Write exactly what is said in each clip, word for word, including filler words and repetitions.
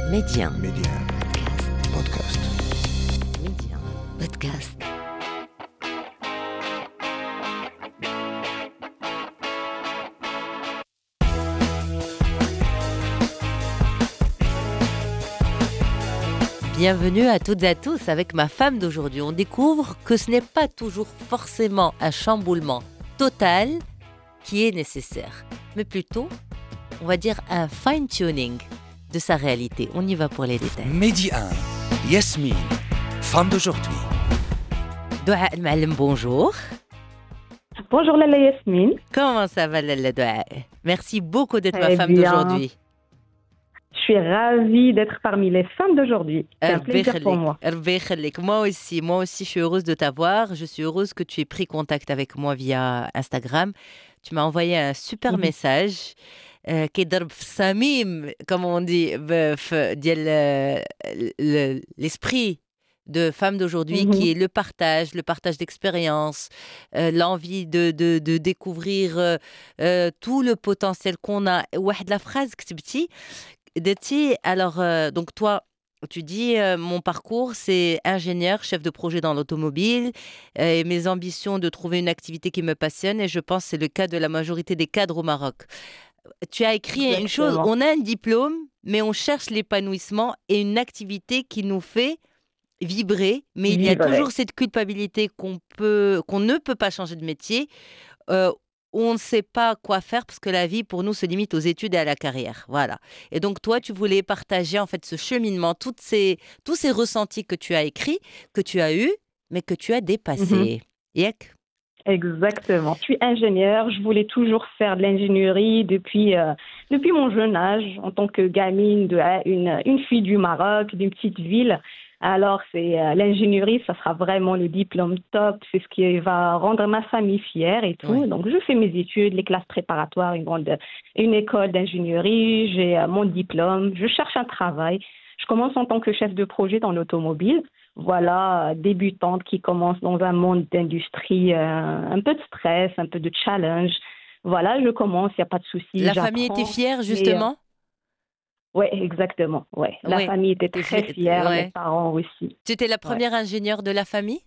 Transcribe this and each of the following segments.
Média. Média. Podcast. Média. Podcast. Bienvenue à toutes et à tous avec ma femme d'aujourd'hui. On découvre que ce n'est pas toujours forcément un chamboulement total qui est nécessaire, mais plutôt, on va dire, un fine-tuning de sa réalité. On y va pour les détails. Midi un, Yasmine, femme d'aujourd'hui. Doua Al-Ma'alem, bonjour. Bonjour Lala Yasmine. Comment ça va Lala Doua? Merci beaucoup d'être Très ma femme bien. d'aujourd'hui. Je suis ravie d'être parmi les femmes d'aujourd'hui. C'est un Rabbi plaisir pour yakhlik, moi. Rabbi yakhlik. Moi aussi, moi aussi, je suis heureuse de t'avoir. Je suis heureuse que tu aies pris contact avec moi via Instagram. Tu m'as envoyé un super Mhm. message euh, qui ضرب في الصميم, comme on dit, ب- في- ديال euh, le- l'esprit de femme d'aujourd'hui, Mhm. qui est le partage, le partage d'expérience, euh, l'envie de, de, de découvrir euh, euh, tout le potentiel qu'on a. واحد la phrase كتبتي Deti, alors, euh, donc toi, tu dis, euh, mon parcours, c'est ingénieur, chef de projet dans l'automobile, euh, et mes ambitions de trouver une activité qui me passionne, et je pense que c'est le cas de la majorité des cadres au Maroc. Tu as écrit une chose, Exactement. on a un diplôme, mais on cherche l'épanouissement et une activité qui nous fait vibrer, mais il y a Vibrer. toujours cette culpabilité qu'on peut, qu'on ne peut pas changer de métier, euh, où on ne sait pas quoi faire parce que la vie, pour nous, se limite aux études et à la carrière. Voilà. Et donc, toi, tu voulais partager, en fait, ce cheminement, toutes ces, tous ces ressentis que tu as écrits, que tu as eus, mais que tu as Mhm. dépassés. Yek? Exactement. Je suis ingénieure. Je voulais toujours faire de l'ingénierie depuis, euh, depuis mon jeune âge, en tant que gamine, de, une, une fille du Maroc, d'une petite ville. Alors, c'est euh, l'ingénierie, ça sera vraiment le diplôme top. C'est ce qui va rendre ma famille fière et tout. Ouais. Donc, je fais mes études, les classes préparatoires, une grande, une école d'ingénierie. J'ai euh, mon diplôme. Je cherche un travail. Je commence en tant que chef de projet dans l'automobile. Voilà, euh, débutante qui commence dans un monde d'industrie, euh, un peu de stress, un peu de challenge. Voilà, je commence, il n'y a pas de souci, La famille était j'apprends. fière, Mais, euh, justement? ouais, exactement, ouais. La Oui. famille était T'es très fi- fière, ouais. mes parents aussi. Tu étais la Ouais. première ingénieure de la famille?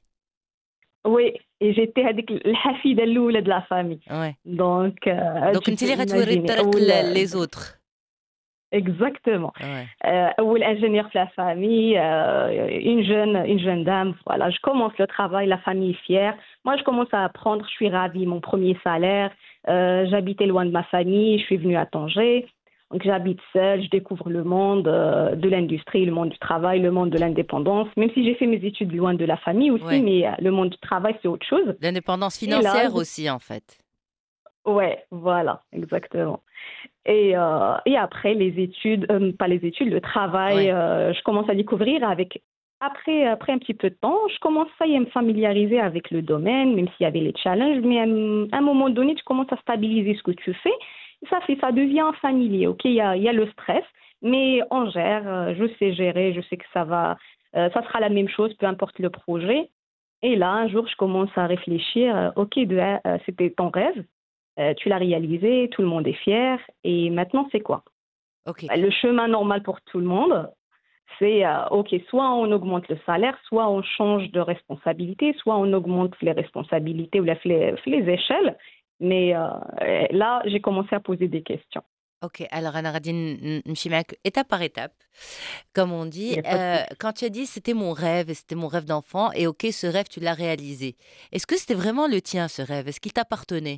Oui, et j'étais avec الحفيدة الأولى de la famille. Ouais. Donc, euh, Donc, tu انت peux اللي غتوري imaginer. الطريق أول- ل- les autres. Exactement. Ouais. Euh, أول ingénieur de la famille, euh, une jeune, une jeune dame. Voilà, je commence le travail, la famille est fière. Moi, je commence à apprendre, je suis ravie, mon premier salaire. Euh, j'habitais loin de ma famille, je suis venue à Tanger. Donc, j'habite seule, je découvre le monde euh, de l'industrie, le monde du travail, le monde de l'indépendance. Même si j'ai fait mes études loin de la famille aussi, Ouais. mais euh, le monde du travail, c'est autre chose. L'indépendance Et là, financière je- aussi, en fait. Ouais, voilà, exactement. Et, euh, et après, les études, euh, pas les études, le travail, Ouais. euh, je commence à découvrir avec. Après, après un petit peu de temps, je commence ça y est, à me familiariser avec le domaine, même s'il y avait les challenges, mais à un, à un moment donné, tu commences à stabiliser ce que tu fais. Et ça fait, ça devient familier, ok? Il y a, il y a le stress, mais on gère, euh, je sais gérer, je sais que ça va, euh, ça sera la même chose, peu importe le projet. Et là, un jour, je commence à réfléchir, euh, ok, de, euh, c'était ton rêve. Euh, tu l'as réalisé, tout le monde est fier, et maintenant c'est quoi? Ok. Bah, le chemin normal pour tout le monde, c'est euh, ok, soit on augmente le salaire, soit on change de responsabilité, soit on augmente les responsabilités ou la- les, les échelles. Mais euh, là, j'ai commencé à poser des questions. Ok, alors Anna Radine, نمشي معاك étape par étape. Comme on Il dit, n'y a pas de euh, souci. quand tu as dit c'était mon rêve, et c'était mon rêve d'enfant, et ok, ce rêve, tu l'as réalisé. Est-ce que c'était vraiment le tien, ce rêve? Est-ce qu'il t'appartenait?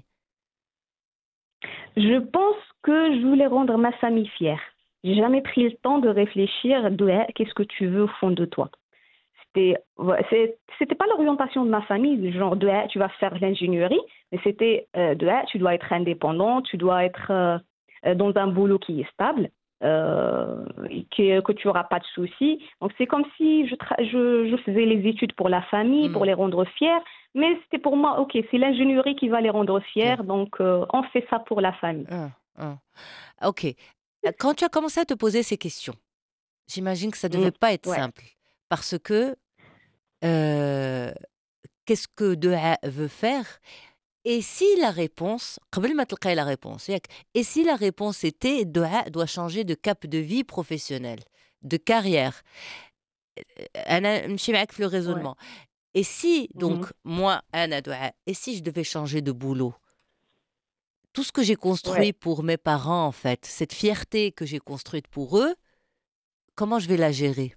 Je pense que je voulais rendre ma famille fière. J'ai jamais pris le temps de réfléchir de eh, qu'est-ce que tu veux au fond de toi. C'était, ouais, c'est- c'était pas l'orientation de ma famille, du genre de eh, tu vas faire l'ingénierie, mais c'était euh, de eh, tu dois être indépendant, tu dois être euh, euh, dans un boulot qui est stable, euh, et que, que tu n'auras pas de soucis. Donc c'est comme si je, tra- je, je faisais les études pour la famille, pour Hmm, les rendre fiers, mais c'était pour moi, ok, c'est l'ingénierie qui va les rendre ok. fiers, donc euh, on fait ça pour la famille. Ah, ah. Ok. Euh, Quand tu as commencé à te poser ces questions, j'imagine que ça Mm, devait pas être ouais. simple. Parce que euh, qu'est-ce que Doha veut faire? Et si la réponse, قبل ما تلقاي la réponse, ياك, et si la réponse était Doha doit changer de cap de vie professionnelle, de carrière. أنا نمشي معاك في le Ouais. raisonnement. Et si, donc, Mhm. moi, Anna Doua, et si je devais changer de boulot? Tout ce que j'ai construit Ouais. pour mes parents, en fait, cette fierté que j'ai construite pour eux, comment je vais la gérer?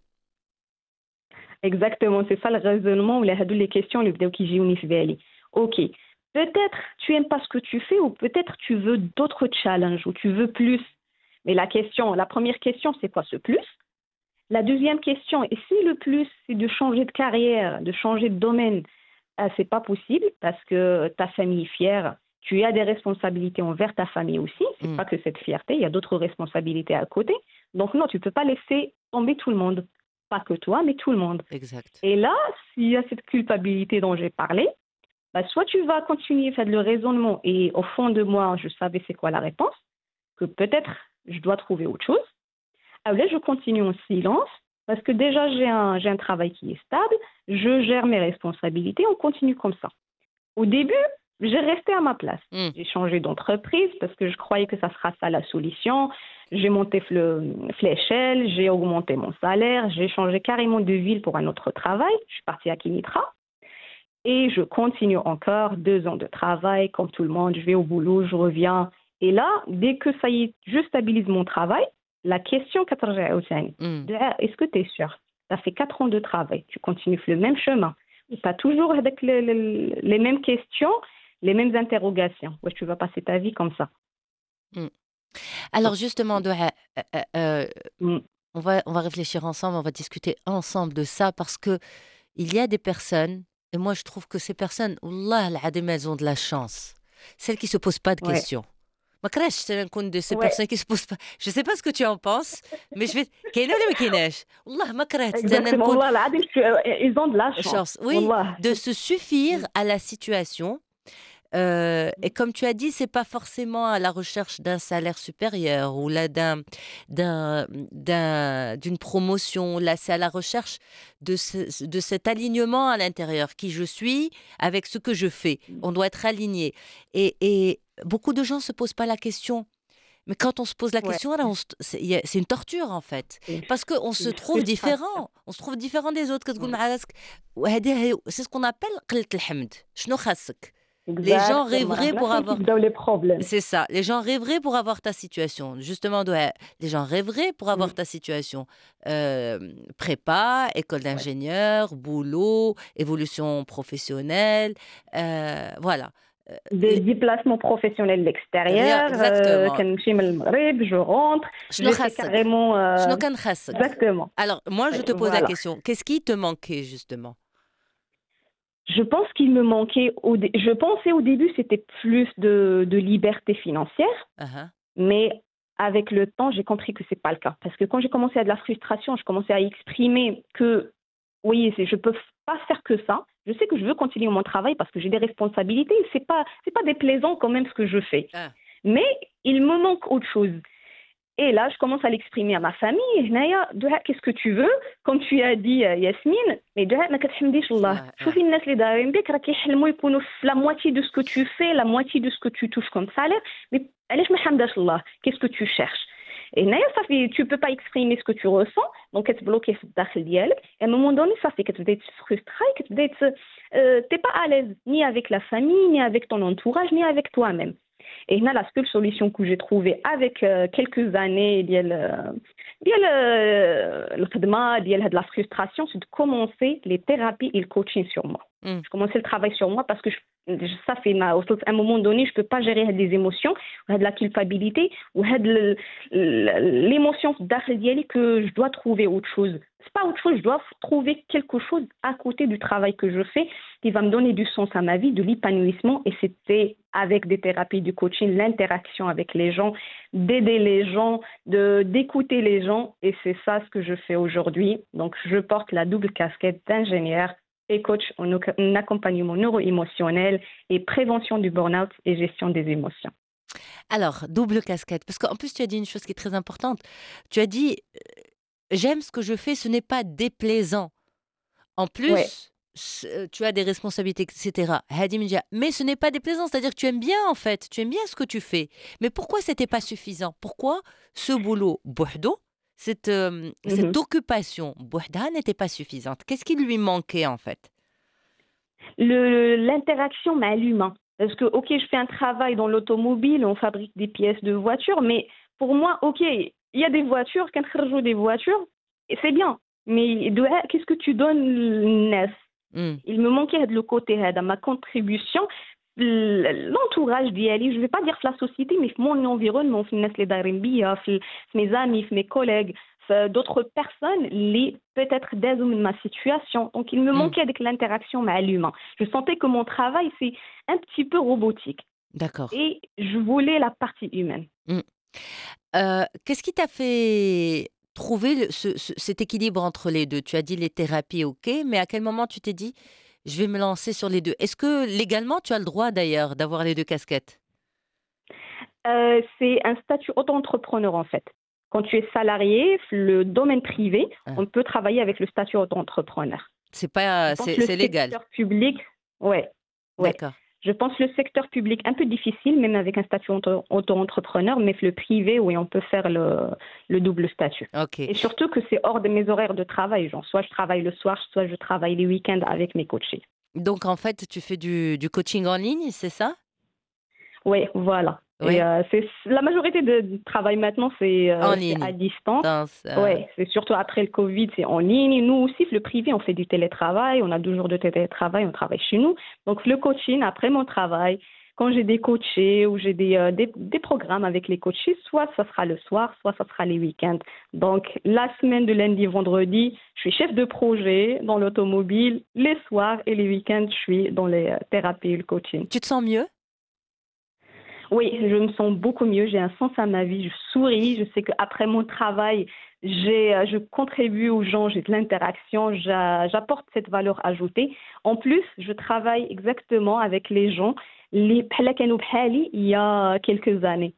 Exactement, c'est ça le raisonnement ou les هادو les questions اللي بداو كيجيوني في بالي. OK. Peut-être tu aimes pas ce que tu fais ou peut-être tu veux d'autres challenges ou tu veux plus. Mais la question, la première question, c'est quoi ce plus? La deuxième question, et si le plus, c'est de changer de carrière, de changer de domaine, ah, c'est pas possible parce que ta famille est fière, tu as des responsabilités envers ta famille aussi, c'est Mm. pas que cette fierté, il y a d'autres responsabilités à côté. Donc non, tu peux pas laisser tomber tout le monde. Pas que toi, mais tout le monde. Exact. Et là, s'il y a cette culpabilité dont j'ai parlé, bah, soit tu vas continuer à faire le raisonnement et au fond de moi, je savais c'est quoi la réponse, que peut-être je dois trouver autre chose. Alors là, je continue en silence parce que déjà j'ai un, j'ai un travail qui est stable, je gère mes responsabilités, on continue comme ça. Au début, j'ai resté à ma place. Mm. J'ai changé d'entreprise parce que je croyais que ça sera ça la solution. J'ai monté fle- l'échelle, j'ai augmenté mon salaire, j'ai changé carrément de ville pour un autre travail. Je suis partie à Kinitra. Et je continue encore deux ans de travail, comme tout le monde. Je vais au boulot, je reviens. Et là, dès que ça y est, je stabilise mon travail, la question كترجع عاوتاني. Mm. Est-ce que tu es sûr? Tu as fait quatre ans de travail, tu continues le même chemin. Tu as toujours avec le- le- les mêmes questions, les mêmes interrogations. Ouais, tu vas passer ta vie comme ça. Mm. Alors justement, Doua, euh, euh, euh, Mm. on va, on va réfléchir ensemble, on va discuter ensemble de ça parce que il y a des personnes, et moi je trouve que ces personnes, Wallah العظيم, elles ont de la chance. Celles qui se posent pas de Ouais. questions. ما كرهتش أنا نكون de ces Ouais, personnes qui se posent pas. Je sais pas ce que tu en penses, mais je vais. كاينة ولا ما كايناش؟ والله ما كرهت أنا exactement. نكون والله العظيم, je suis- euh, ils ont de la chance. chance. Oui, والله. de se suffire Mm. à la situation. Euh, et comme tu as dit, c'est pas forcément à la recherche d'un salaire supérieur ou là d'un, d'un, d'un- d'une promotion. Là, c'est à la recherche de, ce- de cet alignement à l'intérieur. Qui je suis avec ce que je fais. On doit être aligné. Et, et beaucoup de gens se posent pas la question. Mais quand on se pose la Ouais, question, là, on se- c'est il y a- c'est une torture en fait. c'est une, Parce qu'on c'est se une trouve frustration. différent. On se trouve différent des autres. كتقول Ouais. مع راسك وهذه هي- C'est ce qu'on appelle قلة الحمد. شنو خاصك؟ Les gens Exactement. rêveraient Là, pour c'est avoir. qui donne les problèmes. C'est ça. Les gens rêveraient pour avoir ta situation. Justement, ouais, les gens rêveraient pour avoir Mm. ta situation. Euh, prépa, école Ouais. d'ingénieur, boulot, évolution professionnelle. euh, voilà. Euh, Des les- déplacements professionnels de Rien, l'extérieur, euh, exactement. كنمشي من المغرب, je rentre, شنو j'ai fait خاصك؟ carrément. euh, شنو كان خاصك؟ Exactement. Alors, moi, je Ouais, te pose la voilà. question. Qu'est-ce qui te manquait, justement? Je pense qu'il me manquait, au dé- je pensais au début c'était plus de, de liberté financière, Uh-huh. mais avec le temps j'ai compris que c'est pas le cas. Parce que quand j'ai commencé à de la frustration, je commençais à exprimer que oui, c'est, je peux pas faire que ça. Je sais que je veux continuer mon travail parce que j'ai des responsabilités. C'est pas, c'est pas déplaisant quand même ce que je fais. Ah. Mais il me manque autre chose. Et là, je commence à l'exprimer à ma famille. هنايا, Doha, qu'est-ce que tu veux? Comme tu as dit, euh, Yasmine, mais Doha, ما كتحمديش الله. Ouais, شوفي الناس اللي دايرين بك راه كيحلموا يكونوا في la moitié de ce que tu fais, la moitié de ce que tu touches comme salaire. Mais علاش ما حمداش الله? Qu'est-ce que tu cherches? Et هنايا صافي, tu peux pas exprimer ce que tu ressens, donc كتبلوكي في الداخل ديالك. Et à un moment donné, صافي كتبداي تفرستري, كتبداي ت- euh, t'es pas à l'aise ni avec la famille, ni avec ton entourage, ni avec toi-même. Et là, la seule solution que j'ai trouvée avec euh, quelques années ديال ديال الخدمة ديال هاد la frustration, c'est de commencer les thérapies et le coaching sur moi. Mm. Je commençais le travail sur moi parce que je, ça fait ma, à un moment donné, je peux pas gérer des émotions, de la culpabilité ou de l'émotion d'arrêt ديالي que je dois trouver autre chose. C'est pas autre chose, je dois trouver quelque chose à côté du travail que je fais qui va me donner du sens à ma vie, de l'épanouissement. Et c'était avec des thérapies, du coaching, l'interaction avec les gens, d'aider les gens, de d'écouter les gens. Et c'est ça ce que je fais aujourd'hui. Donc, je porte la double casquette d'ingénieur et coach en en accompagnement neuro-émotionnel et prévention du burn-out et gestion des émotions. Alors, double casquette. Parce qu'en plus, tu as dit une chose qui est très importante. Tu as dit, euh, j'aime ce que je fais, ce n'est pas déplaisant. En plus, Ouais. c- euh, tu as des responsabilités, et cetera. Hadi Minja. Mais ce n'est pas déplaisant, c'est-à-dire que tu aimes bien, en fait. Tu aimes bien ce que tu fais. Mais pourquoi c'était pas suffisant? Pourquoi ce boulot, Bordeaux, cette, euh, cette Mhm. occupation بوحدها n'était pas suffisante. Qu'est-ce qui lui manquait en fait? Le, l'interaction مع l'humain. Parce que, ok, je fais un travail dans l'automobile, on fabrique des pièces de voitures, mais pour moi, ok, il y a des voitures, quand on des voitures, et c'est bien. Mais de, qu'est-ce que tu donnes للناس? Hmm. Il me manquait le côté dans ma contribution, l'entourage d'Yali, je ne vais pas dire la société, mais mon environnement, les Darembia, mes amis, mes collègues, d'autres personnes, les peut-être des de ma situation. Donc, il me Hmm. manquait avec l'interaction avec l'humain. Je sentais que mon travail, c'est un petit peu robotique. D'accord. Et je voulais la partie humaine. Hmm. Euh, qu'est-ce qui t'a fait trouver le- ce- ce- cet équilibre entre les deux? Tu as dit les thérapies, ok, mais à quel moment tu t'es dit, je vais me lancer sur les deux? Est-ce que légalement, tu as le droit d'ailleurs d'avoir les deux casquettes? Euh, c'est un statut auto-entrepreneur en fait. Quand tu es salarié, le domaine privé, Ah. on peut travailler avec le statut auto-entrepreneur. C'est pas, Je pense c'est que le c'est légal. secteur public, ouais, ouais. D'accord. Je pense le secteur public un peu difficile, même avec un statut auto- auto-entrepreneur, mais le privé, oui, on peut faire le, le double statut. Ok. Et surtout que c'est hors de mes horaires de travail. Genre, soit je travaille le soir, soit je travaille les week-ends avec mes coachés. Donc en fait, tu fais du, du coaching en ligne, c'est ça? Oui, voilà. Oui. Et euh, c'est la majorité de- du travail maintenant, c'est euh, En c'est ligne. à distance. Dans, euh, Ouais, c'est surtout après le Covid, c'est en ligne. Nous aussi, le privé, on fait du télétravail. On a deux jours de télétravail, on travaille chez nous. Donc, le coaching, après mon travail, quand j'ai des coachés ou j'ai des, euh, des, des programmes avec les coachés, soit ça sera le soir, soit ça sera les week-ends. Donc, la semaine de lundi, vendredi, je suis chef de projet dans l'automobile. Les soirs et les week-ends, je suis dans les euh, thérapies et le coaching. Tu te sens mieux? Oui, je me sens beaucoup mieux. J'ai un sens à ma vie. Je souris. Je sais qu'après mon travail, j'ai, euh, je contribue aux gens. J'ai de l'interaction. j'a- J'apporte cette valeur ajoutée. En plus, je travaille exactement avec les gens. Les بحال كانوا بحالي il y a quelques années.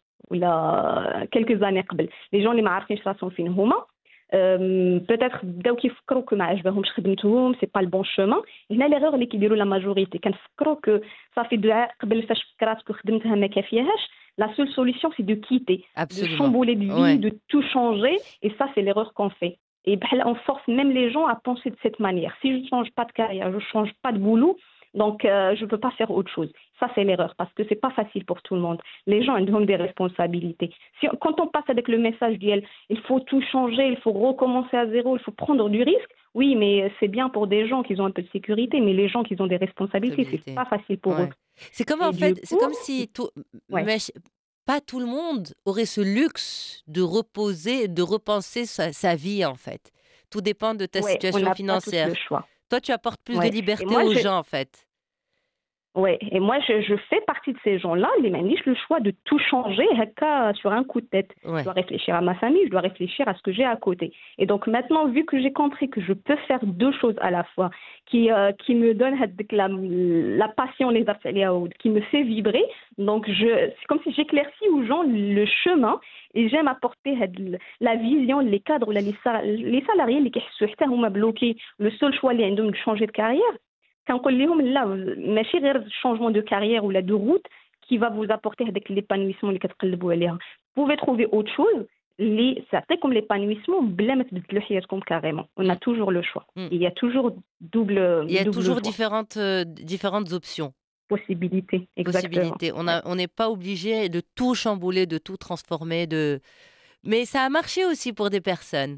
ولا quelques années قبل. Les gens اللي ما عارفينش راسهم فين هما. Euh, peut-être بداو كيفكروا كو ما عجبهمش خدمتهم سي با البون شومان. هنا ليغور اللي كيديروا لا ماجوريتي كنفكروا كو صافي دعاء قبل فاش فكرات كو خدمتها ما كافياهاش. La seule solution, c'est de quitter, de Absolument. chambouler de vie, Ouais. de tout changer. Et ça, c'est l'erreur qu'on fait. Et بحال on force même les gens à penser de cette manière. Si je ne change pas de carrière, je ne change pas de boulot, donc euh, je ne peux pas faire autre chose. Ça, c'est l'erreur parce que ce n'est pas facile pour tout le monde. Les gens ils ont des responsabilités. Si, quand on passe avec le message d'I L, il faut tout changer, il faut recommencer à zéro, il faut prendre du risque. Oui, mais c'est bien pour des gens qui ont un peu de sécurité, mais les gens qui ont des responsabilités, ce Responsabilité. n'est pas facile pour Ouais. eux. C'est comme Et en du fait, c'est coup- comme si tout, Ouais. mais je- pas tout le monde aurait ce luxe de reposer, de repenser sa, sa vie en fait. Tout dépend de ta Ouais, on situation n'a pas tous financière. le choix. Toi, tu apportes plus Ouais. de liberté Et moi, aux j'ai- gens en fait. Ouais, et moi je, je fais partie de ces gens-là, les maniches, le choix de tout changer haka, sur un coup de tête. Ouais. Je dois réfléchir à ma famille, je dois réfléchir à ce que j'ai à côté. Et donc maintenant, vu que j'ai compris que je peux faire deux choses à la fois, qui, euh, qui me donnent hadik la, la passion, les affaires, qui me fait vibrer, donc je, c'est comme si j'éclaircis aux gens le chemin et j'aime apporter had la vision, les cadres, les, sa- les salariés, les qui bloqués, le seul choix اللي عندهم de changer de carrière. كنقول لهم لا ماشي غير changement de carrière ou de route qui va vous apporter هذاك l'épanouissement اللي كتقلبوا عليها. Vous pouvez trouver autre chose اللي comme l'épanouissement بلا ما تبدلوا حياتكم carrément. On a toujours le choix. Mm. Il y a toujours double Il y a double toujours choix. différentes, euh, différentes options, possibilités. Exactement. possibilités. On a, on n'est pas obligé de tout chambouler, de tout transformer, de. Mais ça a marché aussi pour des personnes.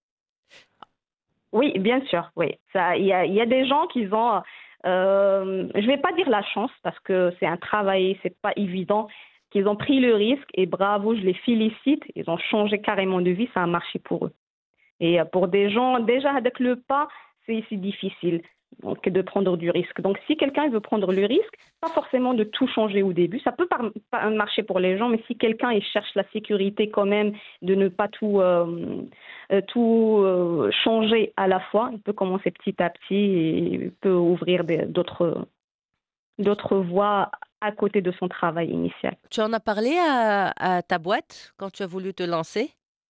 Oui, bien sûr, oui. Ça, il y a, il y a des gens qui ont, euh, je vais pas dire la chance parce que c'est un travail, c'est pas évident, qu'ils ont pris le risque et bravo, je les félicite. Ils ont changé carrément de vie, ça a marché pour eux. Et euh, pour des gens déjà avec le pas, c'est c'est difficile donc de prendre du risque. Donc si quelqu'un veut prendre le risque, pas forcément de tout changer au début, ça peut par, pas marcher pour les gens, mais si quelqu'un il cherche la sécurité quand même, de ne pas tout euh, euh, tout euh, changer à la fois, il peut commencer petit à petit et il peut ouvrir des- d'autres d'autres voies à côté de son travail initial. Tu en as parlé à, à ta boîte quand tu as voulu te lancer?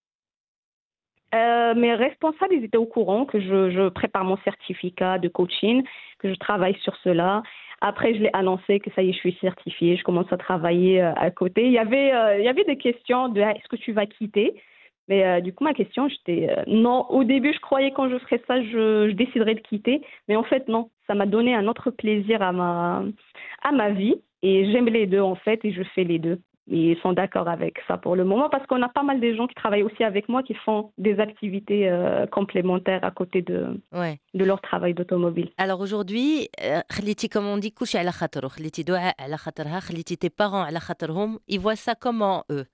Euh, mes responsables, ils étaient au courant que je, je prépare mon certificat de coaching, que je travaille sur cela. Après, je l'ai annoncé que ça y est, je suis certifiée, je commence à travailler euh, à côté. Il y avait, euh, il y avait des questions de ah, est-ce que tu vas quitter? Mais euh, du coup, ma question, j'étais euh, non. Au début, je croyais quand je ferais ça, je, je déciderais de quitter. Mais en fait, non. Ça m'a donné un autre plaisir à ma, à ma vie. Et j'aime les deux, en fait, et je fais les deux. Et ils sont d'accord avec ça pour le moment parce qu'on a pas mal de gens qui travaillent aussi avec moi qui font des activités euh, complémentaires à côté de, Ouais. de leur travail d'automobile. Alors aujourd'hui, euh, خليتي, comme on dit, كلشي على خاطره, خليتي دعاء على خاطرها, خليتي tes parents على خاطرهم. Ils voient ça comment, eux?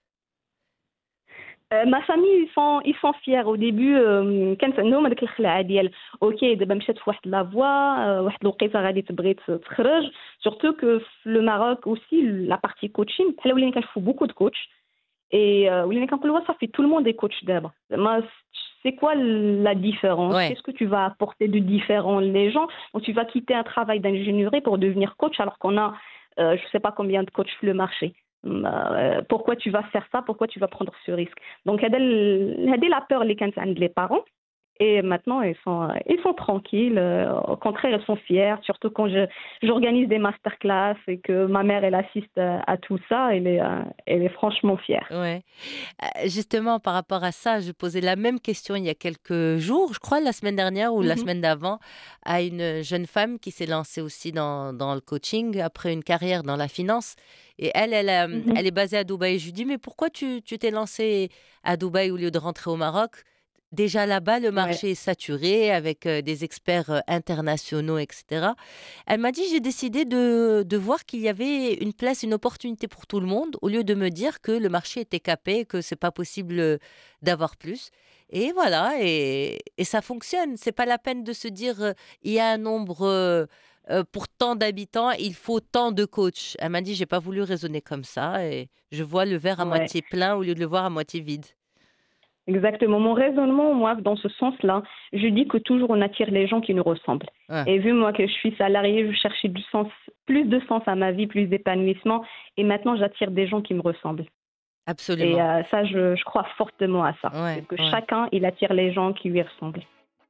Euh, ma famille ils sont ils sont fiers au début euh, كانت عندهم هذيك الخلعه ديال اوكي دابا مشات في واحد لا فوا واحد الوقيته غادي تبغي تخرج surtout que في le Maroc aussi la partie coaching حنا ولينا كنشوفوا beaucoup de coach et euh, ولينا كنقولوا صافي tout le monde est coach دابا زعما c'est quoi la différence Ouais. qu'est-ce que tu vas apporter de différent les gens donc tu vas quitter un travail d'ingénierie pour devenir coach alors qu'on a euh, je sais pas combien de coachs sur le marché. Euh, pourquoi tu vas faire ça, pourquoi tu vas prendre ce risque. Donc, il y a la peur les les parents. Et maintenant, ils sont, ils sont tranquilles. Euh, au contraire, ils sont fiers. Surtout quand je, j'organise des masterclass et que ma mère, elle assiste à, à tout ça. Elle est, euh, elle est franchement fière. Ouais. Euh, Justement, par rapport à ça, je posais la même question il y a quelques jours, je crois la semaine dernière ou la Mhm. semaine d'avant, à une jeune femme qui s'est lancée aussi dans, dans le coaching après une carrière dans la finance. Et elle, elle, euh, Mhm. elle est basée à Dubaï. Je lui dis, mais pourquoi tu, tu t'es lancée à Dubaï au lieu de rentrer au Maroc? Déjà là-bas, le Ouais. marché est saturé avec euh, des experts euh, internationaux, et cetera. Elle m'a dit, j'ai décidé de, de voir qu'il y avait une place, une opportunité pour tout le monde, au lieu de me dire que le marché était capé, que c'est pas possible euh, d'avoir plus. Et voilà, et, et ça fonctionne. C'est pas la peine de se dire, euh, il y a un nombre, euh, euh, pour tant d'habitants, il faut tant de coachs. Elle m'a dit, j'ai pas voulu raisonner comme ça, et je vois le verre à Ouais. moitié plein au lieu de le voir à moitié vide. Exactement. Mon raisonnement, moi, dans ce sens-là, je dis que toujours on attire les gens qui nous ressemblent. Ouais. Et vu moi que je suis salariée, je cherchais du sens, plus de sens à ma vie, plus d'épanouissement. Et maintenant, j'attire des gens qui me ressemblent. Et Absolument. euh, ça, je, je crois fortement à ça. Ouais, Que ouais. chacun, il attire les gens qui lui ressemblent.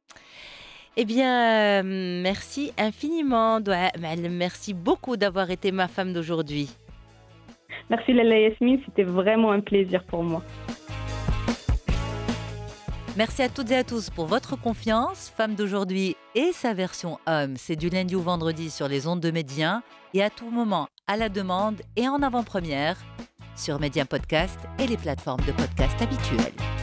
Eh bien, euh, merci infiniment, Doua Maalem. Merci beaucoup d'avoir été ma femme d'aujourd'hui. Merci Lala Yasmine, c'était vraiment un plaisir pour moi. Merci à toutes et à tous pour votre confiance. Femme d'aujourd'hui et sa version homme, c'est du lundi au vendredi sur les ondes de Média et à tout moment à la demande et en avant-première sur Média Podcast et les plateformes de podcast habituelles.